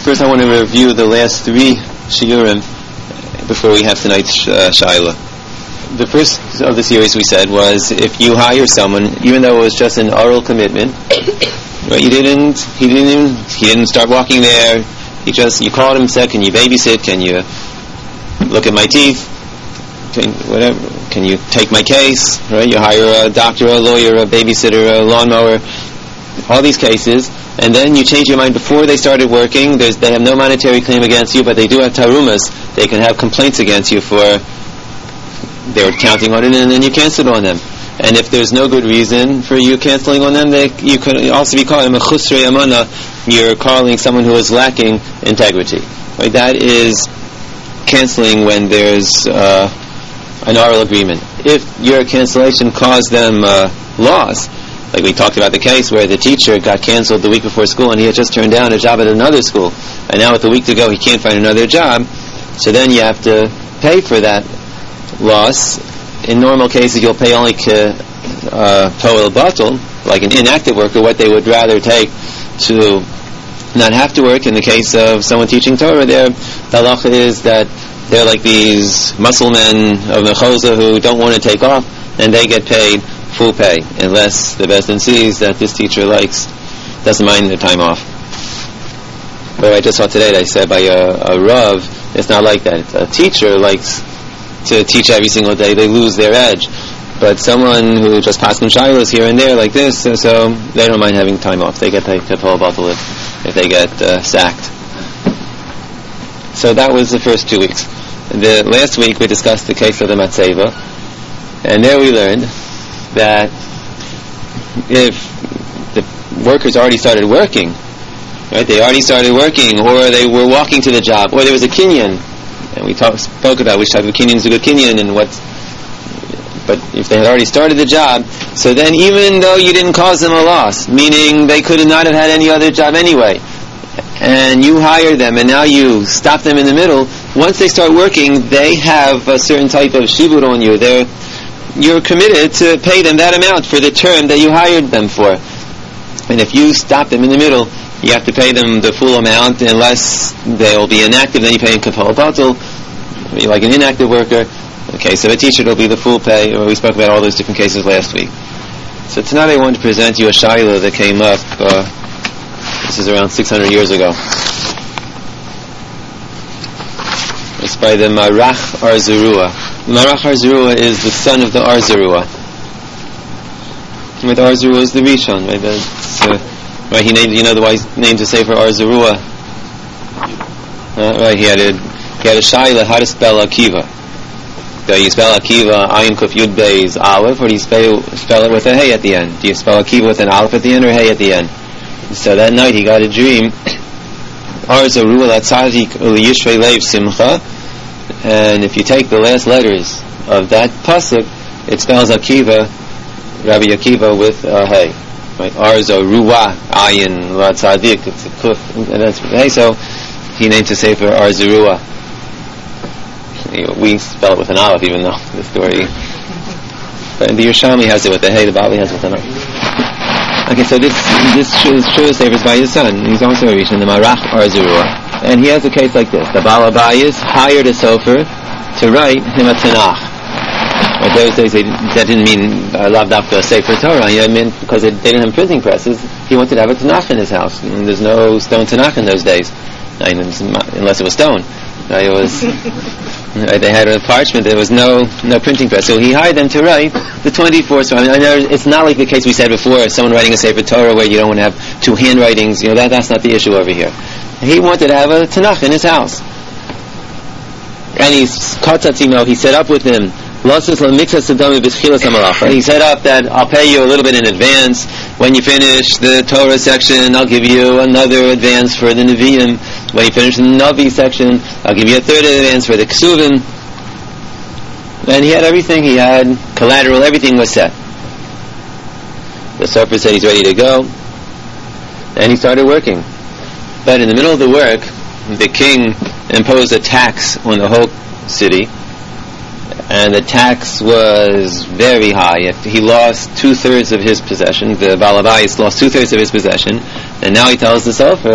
First, I want to review the last 3 shiurim before we have tonight's shaila. The first of the series we said was if you hire someone, even though it was just an oral commitment, right? He didn't start walking there. You called him, said, "Can you babysit? Can you look at my teeth? Can you take my case?" Right? You hire a doctor, a lawyer, a babysitter, a lawnmower, all these cases, and then you change your mind before they started working. They have no monetary claim against you, but they do have tarumas. They can have complaints against you for they were counting on it, and then you canceled on them. And if there's no good reason for you canceling on them, you could also be calling them a chusrei amana. You're calling someone who is lacking integrity. Right? That is canceling when there's an oral agreement. If your cancellation caused them loss, like we talked about the case where the teacher got canceled the week before school and he had just turned down a job at another school, and now with a week to go he can't find another job, so then you have to pay for that loss. In normal cases you'll pay only to'el batul, like an inactive worker, what they would rather take to not have to work. In the case of someone teaching Torah, the halacha is that they're like these muscle men of Mechoza who don't want to take off, and they get paid full pay, unless the Beis Din sees that this teacher doesn't mind their time off. But I just saw today, they said by a Rav, it's not like that. A teacher likes to teach every single day, they lose their edge. But someone who just paskin shilas here and there like this, so they don't mind having time off. They get paid to'el batul if they get sacked. So that was the first 2 weeks. The last week we discussed the case of the matzeva, and there we learned that if the workers already started working, right? They already started working, or they were walking to the job, or there was a kinyan, and we spoke about which type of kinyan is a good kinyan and what. But if they had already started the job, so then even though you didn't cause them a loss, meaning they could not have had any other job anyway, and you hired them, and now you stop them in the middle, once they start working, they have a certain type of shibud on you. You're committed to pay them that amount for the term that you hired them for. And if you stop them in the middle, you have to pay them the full amount, unless they'll be inactive, then you pay in to'el batul, like an inactive worker. Okay, so a teacher will be the full pay. We spoke about all those different cases last week. So tonight I want to present you a shaila that came up, this is around 600 years ago. It's by the Marach Arzurua. Marach Arzurua is the son of the Arzurua. The Arzurua is the Rishon, right? Right, he named, why he named the Sefer Arzurua? Right, he had a shaila how to spell Akiva. Do you spell Akiva, Ayin Kuf Yud Beis, Aleph, or do you spell it with a Hey at the end? Do you spell Akiva with an Aleph at the end or Hey at the end? So that night he got a dream, Arzurua Latzadik Uliyishrei Leiv Simcha, and if you take the last letters of that pasuk, it spells Akiva, Rabbi Akiva with a Hey. Right? Arzurua, Ayin Latzadik, it's a Kuf, and that's Hey, so he named the Sefer Arzurua. We spell it with an aleph, even though the story. But the Yerushalmi has it with a hey, the Bali has it with an aleph. Okay, so this Shua Sefer is by his son. He's also a Rishon, the Marach Arzurua, and he has a case like this: the Baal Abayis hired a sofer to write him a Tanakh. But those days that didn't mean lav dafka Sefer Torah. It meant because they didn't have printing presses. He wanted to have a Tanakh in his house, and there's no stone Tanakh in those days, unless it was stone. It was. They had a parchment. There was no printing press, so he hired them to write the 24. So I know it's not like the case we said before, someone writing a Sefer Torah where you don't want to have 2 handwritings. That's not the issue over here. He wanted to have a Tanakh in his house, and he set up with him. He set up that I'll pay you a little bit in advance. When you finish the Torah section, I'll give you another advance for the Nevi'im. When you finish the Navi section, I'll give you a third advance for the Ksuvim. And he had everything. He had collateral. Everything was set. The sofer said he's ready to go, and he started working. But in the middle of the work, the king imposed a tax on the whole city. And the tax was very high. He lost 2/3 of his possession. The Baal Abayis lost 2/3 of his possession, and now he tells the sofer,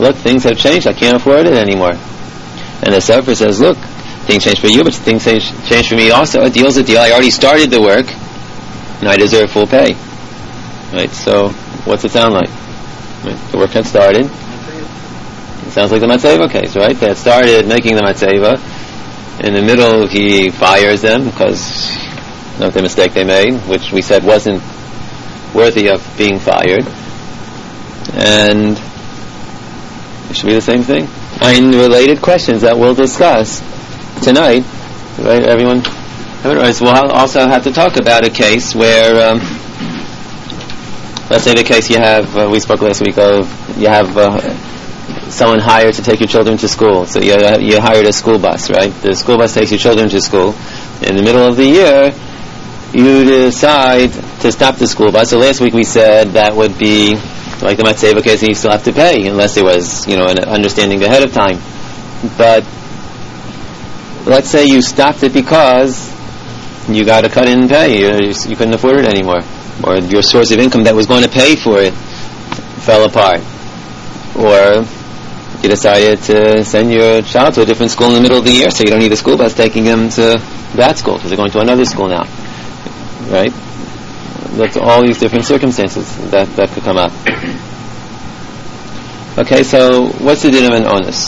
look, things have changed, I can't afford it anymore. And the Sofer says, look, things changed for you, but things changed for me also. A deal's a deal. I already started the work, and I deserve full pay. Right? So, what's it sound like? Right? The work had started. It sounds like the Matzeva case, right? They had started making the Matzeva. In the middle, he fires them because of the mistake they made, which we said wasn't worthy of being fired. And it should be the same thing. Related questions that we'll discuss tonight, right? Everyone. Otherwise, we'll also have to talk about a case where, let's say the case you have, we spoke last week of, you have someone hired to take your children to school. So you hired a school bus, right? The school bus takes your children to school. In the middle of the year, you decide to stop the school bus. So last week we said that would be like the Matzeva case, and you still have to pay unless there was, an understanding ahead of time. But let's say you stopped it because you got to cut in pay. You couldn't afford it anymore, or your source of income that was going to pay for it fell apart, or you decided to send your child to a different school in the middle of the year, so you don't need a school bus taking them to that school because they're going to another school now, right? That's all these different circumstances that could come up. Okay, so what's the din of an onus?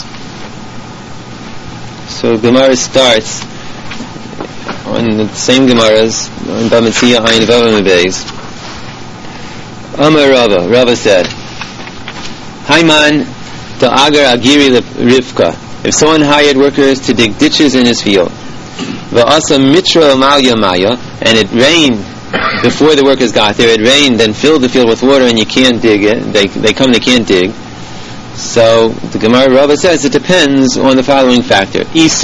So Gemara starts on the same Gemaras in Bamitzia Ayin Vav Mebeis. Amar Rava said, Hayman Ta'agar Agiri Rivka. If someone hired workers to dig ditches in his field, Va'asa Mitra Malya Maya, and it rained before the workers got there, it rained and filled the field with water and you can't dig it, they can't dig. So the Gemara Rava says it depends on the following factor. If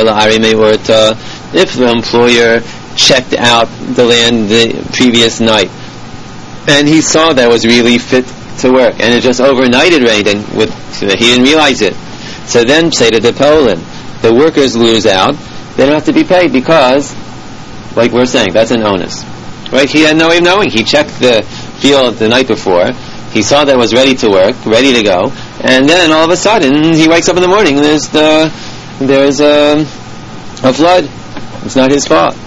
the employer checked out the land the previous night and he saw that it was really fit to work, and it just overnight it rained and he didn't realize it, so then say to the Poland, the workers lose out, they don't have to be paid because, like we're saying, that's an onus. Right? He had no way of knowing. He checked the field the night before. He saw that it was ready to work, ready to go, and then all of a sudden he wakes up in the morning and there's a flood. It's not his fault.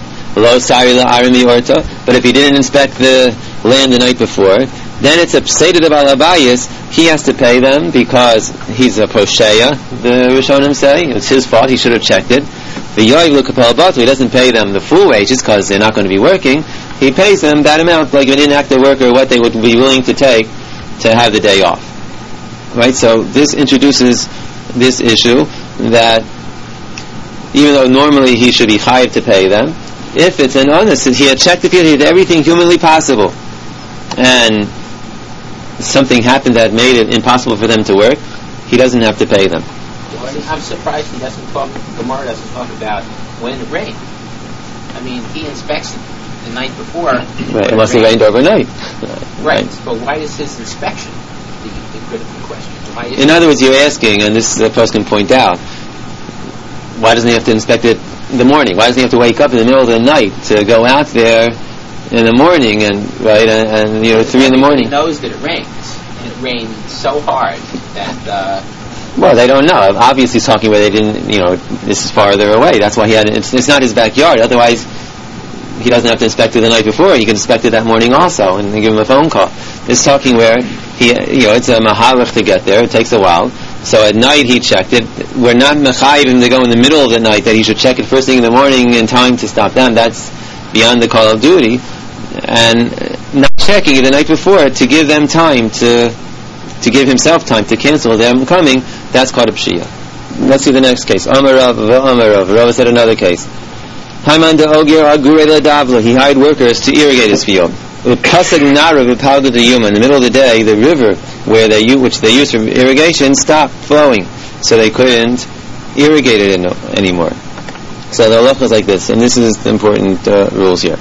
But if he didn't inspect the land the night before, then it's a pseida de balabayis. He has to pay them because he's a posheya, the Rishonim say. It's his fault. He should have checked it. The yoiv l'kapel batu, he doesn't pay them the full wages because they're not going to be working. He pays them that amount, like an inactive worker, what they would be willing to take to have the day off. Right? So this introduces this issue that even though normally he should be chayav to pay them, if it's an onus, he had checked the field, he did everything humanly possible, and something happened that made it impossible for them to work, he doesn't have to pay them. I'm surprised Gemara doesn't talk about when it rained. I mean, he inspects it the night before. Right, it must have rained overnight. Right, but why is his inspection the critical question? In other words, you're asking, and this the post can point out, why doesn't he have to inspect it in the morning? Why doesn't he have to wake up in the middle of the night to go out there in the morning and 3 in the morning? He knows that it rains, and it rained so hard that. Well, they don't know. Obviously, he's talking where they didn't. This is farther away. That's why he had. It's not his backyard. Otherwise, he doesn't have to inspect it the night before. He can inspect it that morning also, and give him a phone call. It's talking where it's a mahalach to get there. It takes a while. So at night he checked it. We're not mechayiv him to go in the middle of the night. That he should check it first thing in the morning in time to stop them. That's beyond the call of duty. And not checking it the night before to give them time to give himself time to cancel them coming, that's called a pshia. Let's see the next case. Amar Rav. Rav said another case. He hired workers to irrigate his field. In the middle of the day, the river which they used for irrigation stopped flowing, so they couldn't irrigate it anymore. So the halacha is like this, and this is the important rules here.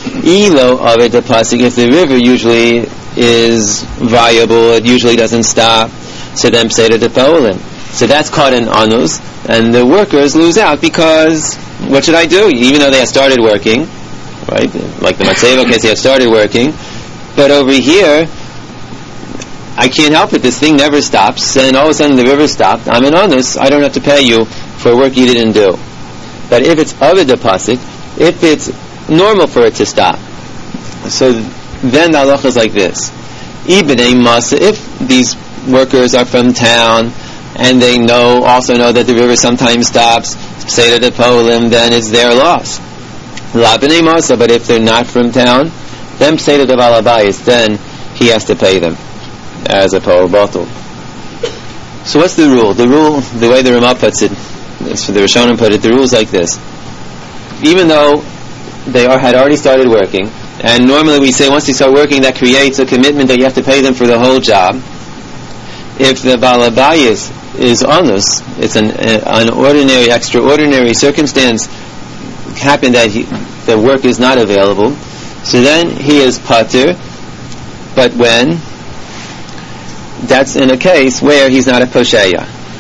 If the river usually is viable, it usually doesn't stop, so then say to the Poland. So that's called an anus, and the workers lose out because what should I do? Even though they have started working, right? Like the Matzeva case, they have started working, but over here I can't help it. This thing never stops, and all of a sudden the river stopped. I'm an onus. I don't have to pay you for work you didn't do. But if it's Ovid Pasik, if it's normal for it to stop, so then the halacha is like this. Ibnei Masa, if these workers are from town, and they also know that the river sometimes stops, Pseida de Polim, then it's their loss. La B'nei Masa, but if they're not from town, then Pseida de Valabayis, then he has to pay them as a Poel Bottle. So what's the rule? The rule, the way the Ramah puts it, so the Rishonim put it, the rule is like this. Even though they had already started working, and normally we say once they start working that creates a commitment that you have to pay them for the whole job. If the Balabayis is onus, it's an ordinary, extraordinary circumstance happened that the work is not available, so then he is pater, but when? That's in a case where he's not a posheya.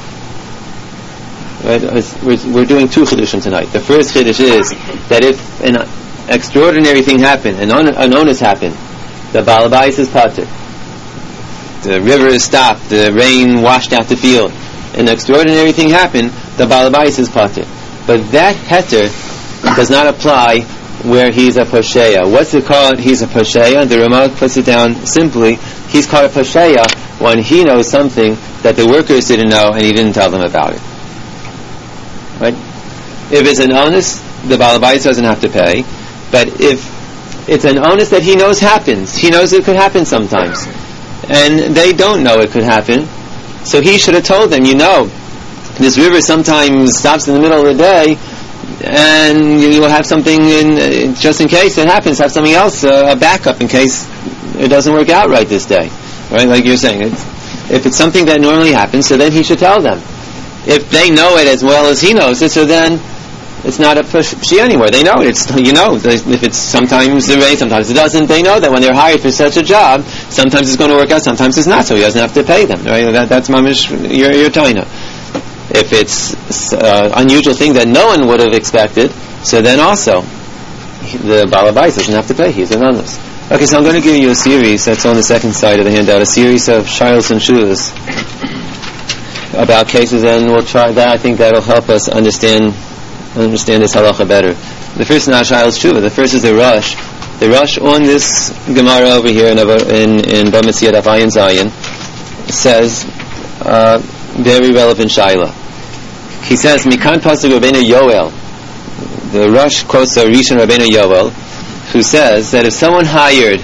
Right? We're doing two chidushim tonight. The first chidush is that if an extraordinary thing happened, an onus happened, the Balabayis is pater. The river is stopped, the rain washed out the field. An extraordinary thing happened, the Balabayis is pater. But that heter does not apply where he's a posheya. What's it called? He's a posheya. The Ramah puts it down simply. He's called a posheya when he knows something that the workers didn't know and he didn't tell them about it. Right? If it's an onus, the Balabayis doesn't have to pay. But if it's an onus that he knows happens, he knows it could happen sometimes, and they don't know it could happen, so he should have told them, this river sometimes stops in the middle of the day, and you will have something just in case it happens, have something else, a backup in case it doesn't work out right this day. Right? Like you're saying, if it's something that normally happens, so then he should tell them. If they know it as well as he knows it, so then it's not a push anymore. They know it. If it's sometimes the rain, sometimes it doesn't. They know that when they're hired for such a job, sometimes it's going to work out, sometimes it's not. So he doesn't have to pay them. Right? That's mamish your taina. If it's unusual thing that no one would have expected, so then also the Balabais doesn't have to pay. He's an onus. Okay, so I'm going to give you a series that's on the second side of the handout, a series of shilos and shulas about cases, and we'll try that. I think that'll help us understand this halacha better. The first is not shilos shuva. The first is the Rosh. The Rosh on this Gemara over here in Bamitziyat of Ayin Zayin says very relevant shaila. He says Mikan pasuk Rabbeinu Yoel. The Rosh quotes a Rishon Rabbeinu Yoel, who says that if someone hired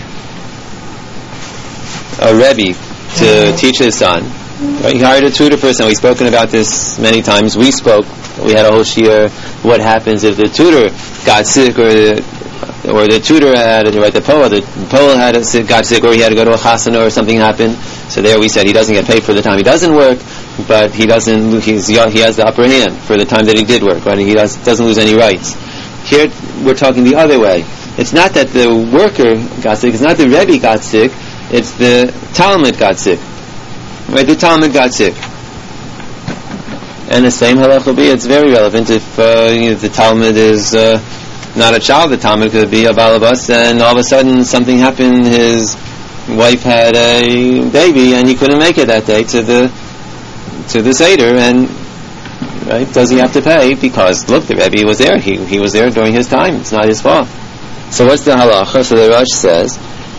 a Rebbe to teach his son, right, he hired a tutor for his son. We've spoken about this many times. We had a whole shiur, what happens if the tutor got sick, or the tutor had to write the poel got sick, or he had to go to a chasana, or something happened. So there we said he doesn't get paid for the time he doesn't work, but he has the upper hand for the time that he did work, right? He doesn't lose any rights. Here we're talking the other way. It's not that the worker got sick, it's not the Rebbe got sick, it's the Talmud got sick. Right, the Talmud got sick. And the same halach will be, it's very relevant if the Talmud is not a child. The Talmud could be a balabas, and all of a sudden something happened, his wife had a baby and he couldn't make it that day to the Seder, and right, does he have to pay? Because look, the Rebbe was there, he was there during his time, it's not his fault. So what's the halacha? So the Rosh says,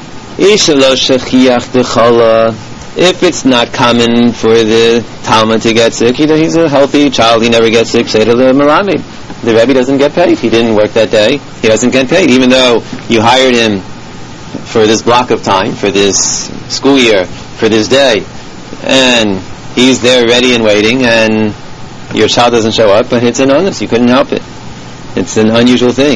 if it's not common for the Talmud to get sick, he's a healthy child, he never gets sick, say to the Malamid, the Rebbe doesn't get paid. He didn't work that day, he doesn't get paid, even though you hired him for this block of time, for this school year, for this day, and he's there ready and waiting, and your child doesn't show up, but it's an onus, you couldn't help it. It's an unusual thing.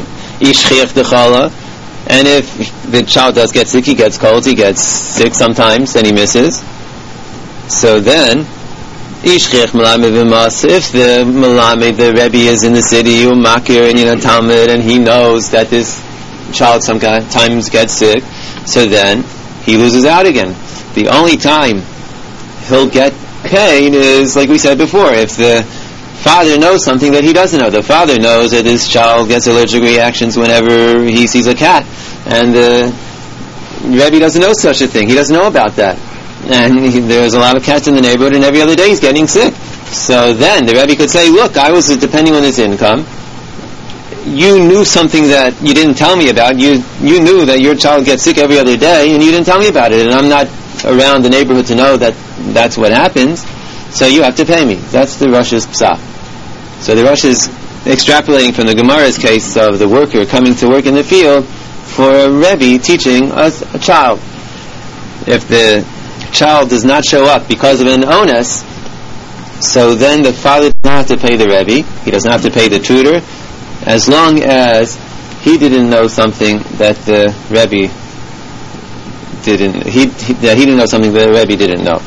And if the child does get sick, he gets colds, he gets sick sometimes, and he misses. So then, if the Malamed, the Rebbe is in the city, Makir and Talmud, and he knows that this child sometimes gets sick, so then he loses out again. The only time he'll get paid is, like we said before, if the father knows something that he doesn't know. The father knows that his child gets allergic reactions whenever he sees a cat, and the Rebbe doesn't know such a thing. He doesn't know about that. and there's a lot of cats in the neighborhood, and every other day he's getting sick. So then the Rebbe could say, look, I was depending on his income. You knew something that you didn't tell me about. You knew that your child gets sick every other day, and you didn't tell me about it, and I'm not around the neighborhood to know that that's what happens, so you have to pay me. That's the Rosh's psak. So the Rosh is extrapolating from the Gemara's case of the worker coming to work in the field for a Rebbe teaching a child. If the child does not show up because of an onus, so then the father does not have to pay the Rebbe, he doesn't have to pay the tutor, as long as he didn't know something that the Rebbe didn't, he didn't know something that the Rebbe didn't know.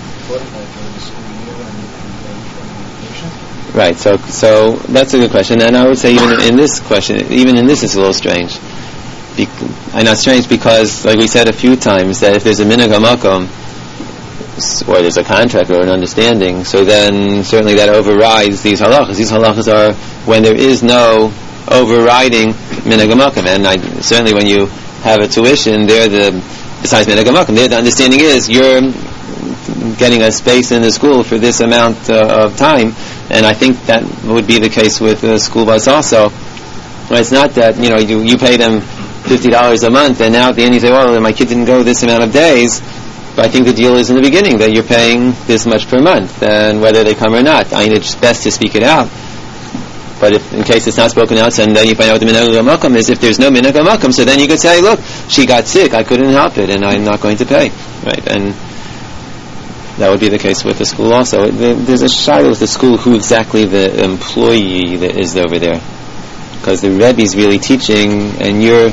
Right, so that's a good question, and I would say even in this it's a little strange. And not strange because, like we said a few times, that if there's a minhag hamakom, or there's a contract or an understanding, so then certainly that overrides these halachas. These halachas are when there is no overriding minhag hamakom, and certainly when you have a tuition, besides minhag hamakom, the understanding is you're getting a space in the school for this amount of time, and I think that would be the case with the school bus also. It's not that you pay them $50 a month, and now at the end you say, well, my kid didn't go this amount of days. But I think the deal is in the beginning that you're paying this much per month, and whether they come or not. I mean, it's best to speak it out. But if, in case it's not spoken out, and then you find out what the minhag hamakom is, if there's no minhag hamakom, so then you could say, look, she got sick, I couldn't help it, and I'm not going to pay. Right? And that would be the case with the school also. There's a shiloh with the school who exactly the employee that is over there. Because the Rebbe's really teaching, and you're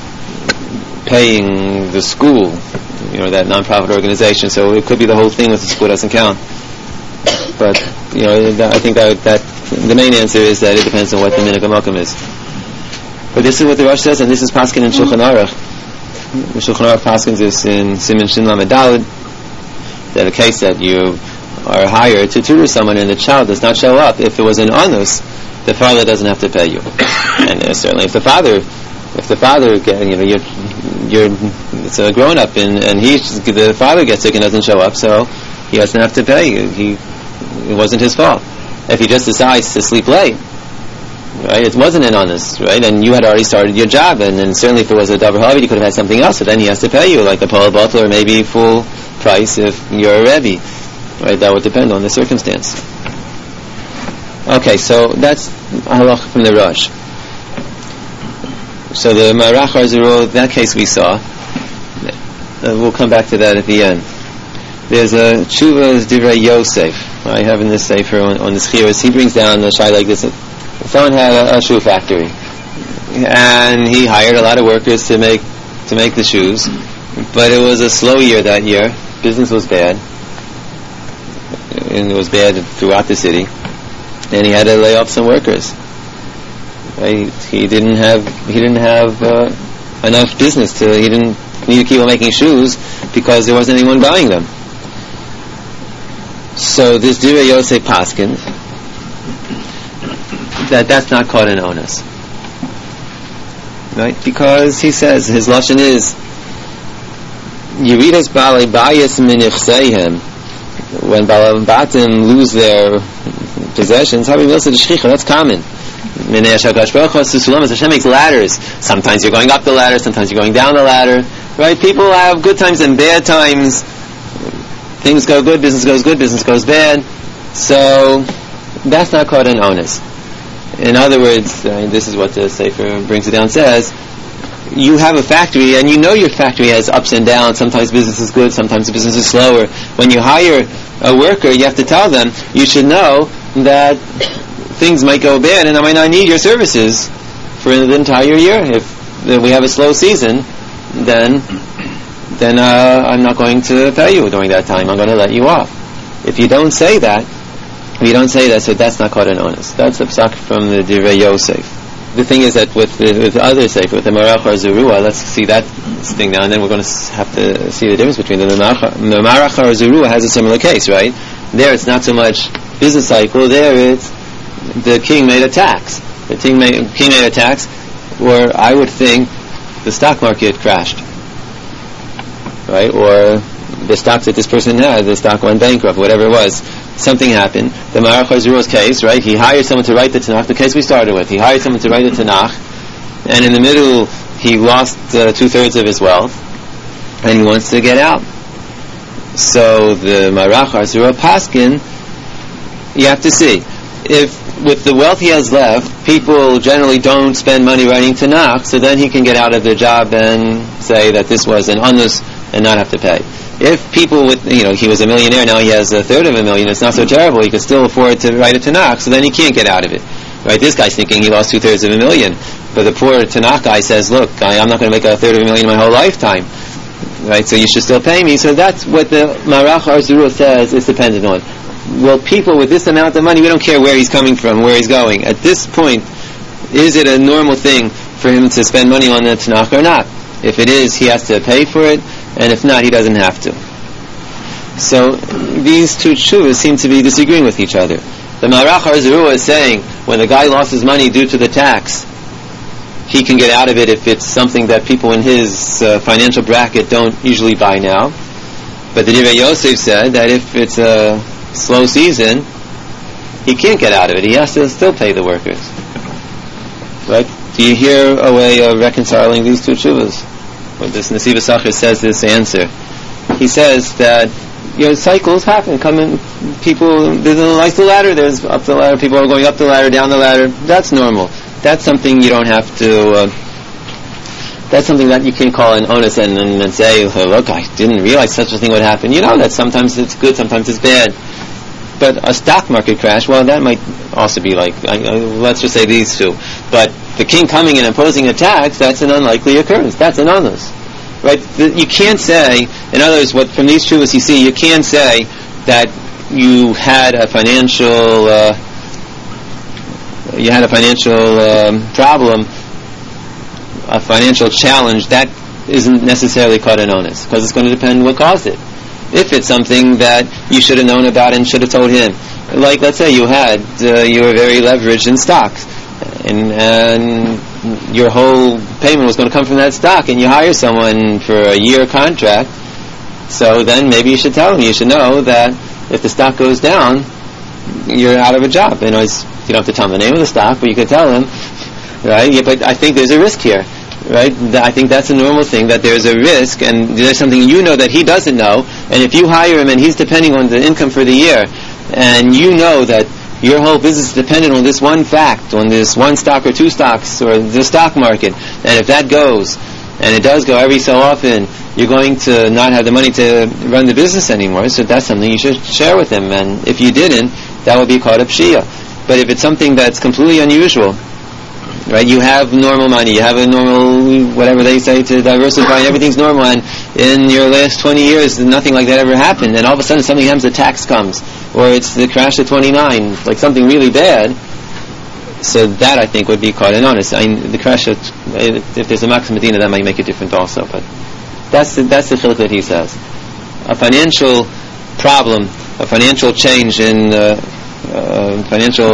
paying the school, that non-profit organization. So it could be the whole thing with the school doesn't count. But I think that the main answer is that it depends on what the minhag hamakom is. But this is what the Rosh says, and this is paskin in Shulchan Aruch. The Shulchan Aruch paskins is in Siman Shin Lamed Daled, that a case that you are hired to tutor someone and the child does not show up, if it was an onus, the father doesn't have to pay you. And certainly if the father it's a grown up and the father gets sick and doesn't show up, so he doesn't have to pay. It wasn't his fault. If he just decides to sleep late, right, it wasn't an onus, right, and you had already started your job, and then certainly if it was a davar havid, you could have had something else, so then he has to pay you, like a pol bottle, or maybe full price if you're a Rebbe, right? That would depend on the circumstance. Okay, so that's halach from the Rosh. So the Marach Arzuro, that case we saw, we'll come back to that at the end. There's a Tshuva's Divrei Yosef. I have in this sefer on the Schiras. He brings down the shai like this. Someone had a shoe factory, and he hired a lot of workers to make the shoes. But it was a slow year that year. Business was bad, and it was bad throughout the city. And he had to lay off some workers. He didn't have enough business he didn't need to keep on making shoes because there wasn't anyone buying them. So this Divrei Yosef paskin that's not called an onus, right? Because he says his lashon is Yeridas Balei Bayis min Yichseihem. When Balaam Batim lose their possessions, that's common. Hashem makes ladders. Sometimes you're going up the ladder, sometimes you're going down the ladder. Right? People have good times and bad times. Things go good, business goes bad. So that's not called an onus. In other words, this is what the Sefer brings it down, says, you have a factory and you know your factory has ups and downs. Sometimes business is good, sometimes the business is slower. When you hire a worker, you have to tell them, you should know that things might go bad and I might not need your services for the entire year. If we have a slow season, then I'm not going to pay you during that time. I'm going to let you off. If you don't say that, so that's not called an onus. That's a psak from the Divrei Yosef. The thing is that with the other sefer, with the Marach Arzurua, let's see that thing now, and then we're going to have to see the difference between them. The Marach Arzurua has a similar case, right? There it's not so much business cycle, there it's the king made a tax. The king made a tax, or I would think the stock market crashed, right? Or the stocks that this person had, the stock went bankrupt, whatever it was, something happened. The Marach Hazuro's case, right? He hired someone to write the Tanakh, the case we started with. He hired someone to write the Tanakh, and in the middle, he lost 2/3 of his wealth, and he wants to get out. So the Marach Hazuro Paskin, you have to see. If with the wealth he has left, people generally don't spend money writing Tanakh, so then he can get out of their job and say that this was an onus and not have to pay. If people with, he was a millionaire, now he has 1/3 of a million, it's not so terrible, he can still afford to write a Tanakh, so then he can't get out of it. Right? This guy's thinking he lost 2/3 of a million, but the poor Tanakh guy says, look, I'm not going to make 1/3 of a million my whole lifetime. Right? So you should still pay me. So that's what the Marach Harzuro says is dependent on. Well, people with this amount of money, we don't care where he's coming from, where he's going. At this point, is it a normal thing for him to spend money on the Tanakh or not? If it is, he has to pay for it, and if not, he doesn't have to. So these two tshuvas seem to be disagreeing with each other. The Marach Harzuro is saying when the guy lost his money due to the tax, he can get out of it if it's something that people in his financial bracket don't usually buy now. But the Divrei Yosef said that if it's a slow season, he can't get out of it. He has to still pay the workers. Right? Do you hear a way of reconciling these two tshuvas? When this Nesiva Sachar says this answer, he says that cycles happen. People, there's a like the ladder, there's up the ladder, people are going up the ladder, down the ladder. That's normal. That's something you don't have to, that's something that you can call an onus and say, look, I didn't realize such a thing would happen. That sometimes it's good, sometimes it's bad. But a stock market crash, well, that might also be like, let's just say these two. But the king coming and imposing a tax, that's an unlikely occurrence. That's an onus. Right? You can't say, in other words, what from these tshuvas you see, you can't say that you had a financial problem, a financial challenge, that isn't necessarily called an onus, because it's going to depend what caused it. If it's something that you should have known about and should have told him, like let's say you were very leveraged in stocks, and your whole payment was going to come from that stock, and you hire someone for a year contract, so then maybe you should tell him, you should know that if the stock goes down, you're out of a job. You don't have to tell him the name of the stock, but you could tell him, right? Yeah, but I think there's a risk here, right? I think that's a normal thing, that there's a risk, and there's something that he doesn't know, and if you hire him and he's depending on the income for the year, and you know that your whole business is dependent on this one fact, on this one stock or two stocks, or the stock market, and if that goes, and it does go every so often, you're going to not have the money to run the business anymore, so that's something you should share with him, and if you didn't, that would be called a pshia. But if it's something that's completely unusual, right, you have normal money, you have a normal, whatever they say, to diversify, and everything's normal, and in your last 20 years, nothing like that ever happened, and all of a sudden something happens, the tax comes, or it's the crash of 29, like something really bad, so that I think would be called an onus. The crash of, if there's a Max Medina, that might make it different also, but that's the chiluk that he says. A financial problem, a financial change in financial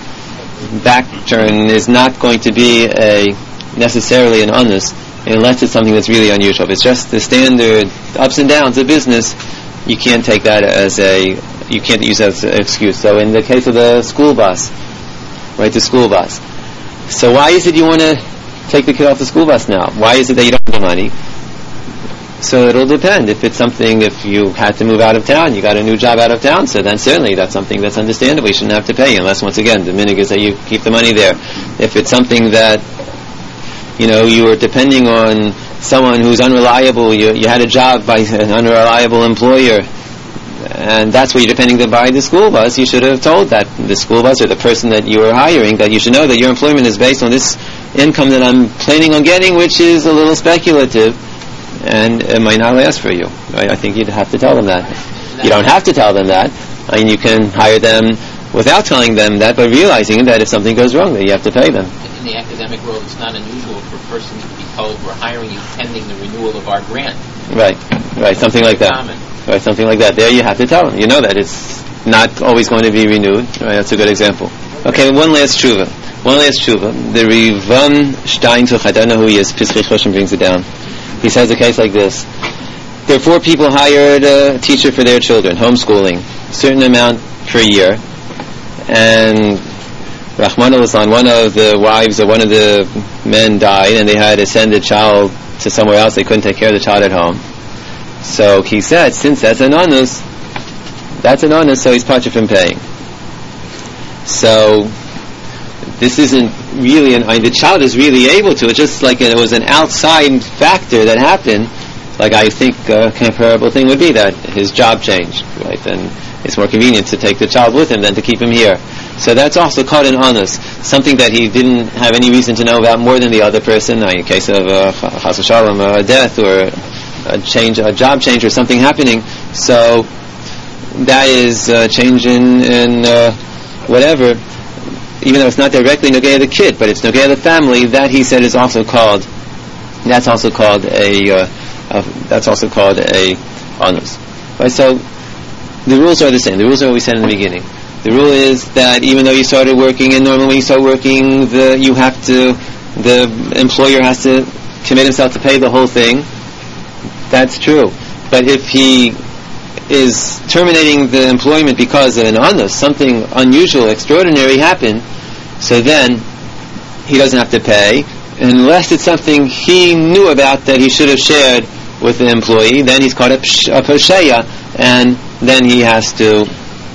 backturn is not going to be necessarily an onus unless it's something that's really unusual. If it's just the standard ups and downs of business, you can't take that you can't use that as an excuse. So in the case of the school bus, right, the school bus. So why is it you want to take the kid off the school bus now? Why is it that you don't have the money? So it'll depend. If it's something, if you had to move out of town, you got a new job out of town, so then certainly that's something that's understandable. You shouldn't have to pay, unless, once again, the minhag is that you keep the money there. If it's something that, you are depending on someone who's unreliable, you had a job by an unreliable employer, and that's what you're depending to buy the school bus, you should have told that the school bus or the person that you are hiring that you should know that your employment is based on this income that I'm planning on getting, which is a little speculative, and it might not last for you. Right? I think you'd have to tell them that. You don't have to tell them that. You can hire them without telling them that, but realizing that if something goes wrong, that you have to pay them. In the academic world, it's not unusual for a person to be told, we're hiring you pending the renewal of our grant. Right, something like that. Common. Right, something like that. There you have to tell them. You know that it's not always going to be renewed. Right, that's a good example. Okay, one last tshuva. The Rivan Stein to Chadanahu Yes Pischei Choshim brings it down. He says a case like this. there are 4 people hired a teacher for their children, homeschooling, a certain amount per year, and Rahman al-Islam, one of the wives of one of the men died, and they had to send the child to somewhere else. They couldn't take care of the child at home. So he said, since that's an onus, so he's parted from paying. So this isn't really the child is really able to. It's just like it was an outside factor that happened. Like I think a comparable thing would be that his job changed, right? And it's more convenient to take the child with him than to keep him here. So that's also called an onus, something that he didn't have any reason to know about more than the other person. In case of chas v'shalom, a death or a job change or something happening. So that is change in whatever, even though it's not directly nogea the kid, but it's nogea the family. That he said is also called. That's also called a onus. Right. So the rules are the same. The rules are what we said in the beginning. The rule is that even though you started working, and normally when you start working, the employer has to commit himself to pay the whole thing. That's true. But if he is terminating the employment because of an onus, something unusual, extraordinary happened, so then he doesn't have to pay, unless it's something he knew about that he should have shared with the employee. Then he's called a posheya, and then he has to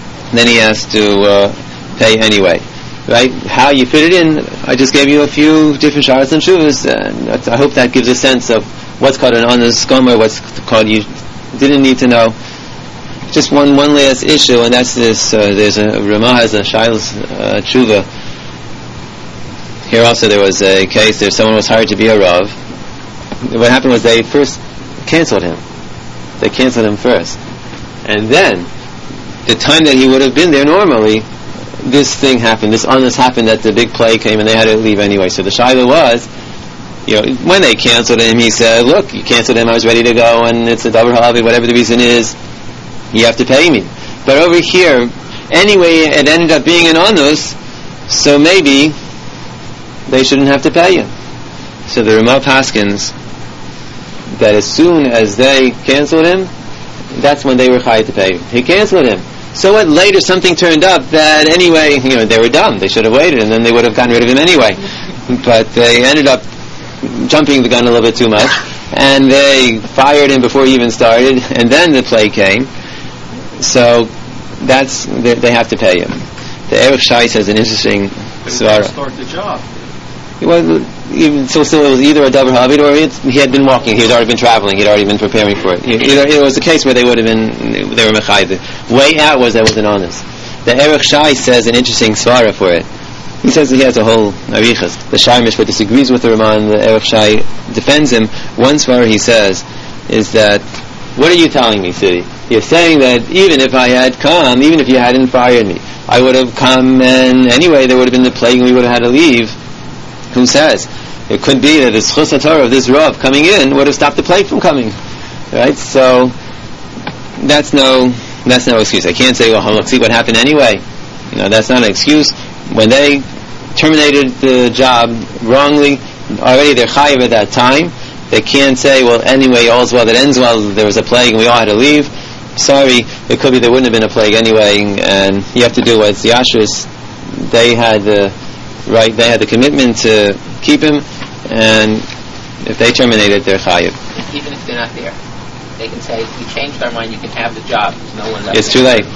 pay anyway. Right? How you fit it in, I just gave you a few different sharas and shuvas, and I hope that gives a sense of what's called an onus gomer, what's called you didn't need to know. Just one last issue, and that's this. There's a Ramah has a Shailas tshuva. Here also there was a case. Someone was hired to be a rav. What happened was they first canceled him. They canceled him first, and then the time that he would have been there normally, this thing happened. This onus happened that the big plague came, and they had to leave anyway. So the shaila was, when they canceled him, he said, "Look, you canceled him. I was ready to go, and it's a davar halavi. Whatever the reason is, you have to pay me." But over here, anyway, it ended up being an onus, so maybe they shouldn't have to pay him. So the Ramah paskins that as soon as they canceled him, that's when they were chayav to pay him. He canceled him. So what? Later something turned up that anyway, they were dumb. They should have waited, and then they would have gotten rid of him anyway. But they ended up jumping the gun a little bit too much, and they fired him before he even started, and then the plague came. So they have to pay him. The Erech Shai says an interesting svara. Start the job. Well, so it was either a davar havid or he had been walking. He had already been traveling. He had already been preparing for it. Either it was a case where they were mechayed. The way out was that was an honest. The Erech Shai says an interesting svara for it. He says he has a whole arichas. The Shai Mishpah disagrees with the Raman. The Erech Shai defends him. One svara he says is that, what are you telling me, Sidi? You're saying that even if I had come, even if you hadn't fired me, I would have come, and anyway there would have been the plague and we would have had to leave. Who says? It could be that the Schus HaTorah of this Rav coming in would have stopped the plague from coming. Right? So that's no excuse. I can't say, well, let's see what happened anyway. That's not an excuse. When they terminated the job wrongly, already they're chayiv at that time. They can't say, well, anyway, all's well that ends well, there was a plague and we all had to leave. Sorry, it could be there wouldn't have been a plague anyway, and you have to do what's the Ashris. They had the commitment to keep him, and if they terminate it, they're chayiv. Even if they're not there, they can say, we changed our mind, you can have the job. There's no one left. It's too late.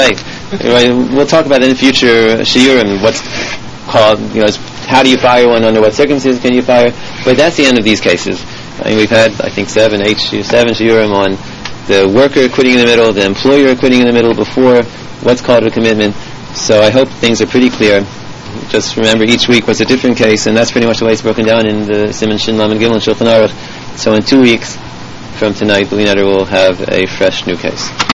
We'll talk about that in future shiurim, what's called, how do you fire one, under what circumstances can you fire, but that's the end of these cases. We've had, I think, 7 shiurim on the worker quitting in the middle, the employer quitting in the middle before what's called a commitment. So I hope things are pretty clear. Just remember, each week was a different case, and that's pretty much the way it's broken down in the Siman Shin Lamed Gimel and Shulchan Aruch. So in 2 weeks from tonight, B'li Neder will have a fresh new case.